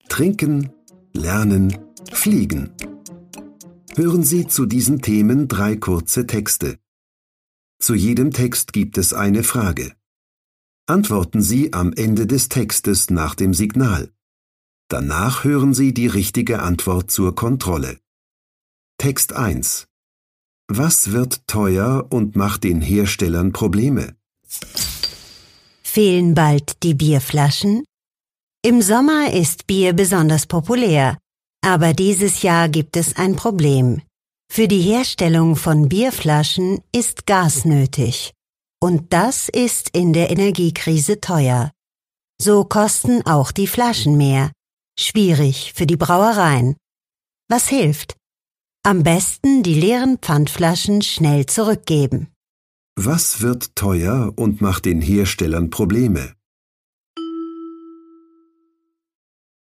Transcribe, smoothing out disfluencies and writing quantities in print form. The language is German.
Trinken, Lernen, Fliegen. Hören Sie zu diesen Themen 3 kurze Texte. Zu jedem Text gibt es eine Frage. Antworten Sie am Ende des Textes nach dem Signal. Danach hören Sie die richtige Antwort zur Kontrolle. Text 1. Was wird teuer und macht den Herstellern Probleme? Fehlen bald die Bierflaschen? Im Sommer ist Bier besonders populär, aber dieses Jahr gibt es ein Problem. Für die Herstellung von Bierflaschen ist Gas nötig. Und das ist in der Energiekrise teuer. So kosten auch die Flaschen mehr. Schwierig für die Brauereien. Was hilft? Am besten die leeren Pfandflaschen schnell zurückgeben. Was wird teuer und macht den Herstellern Probleme?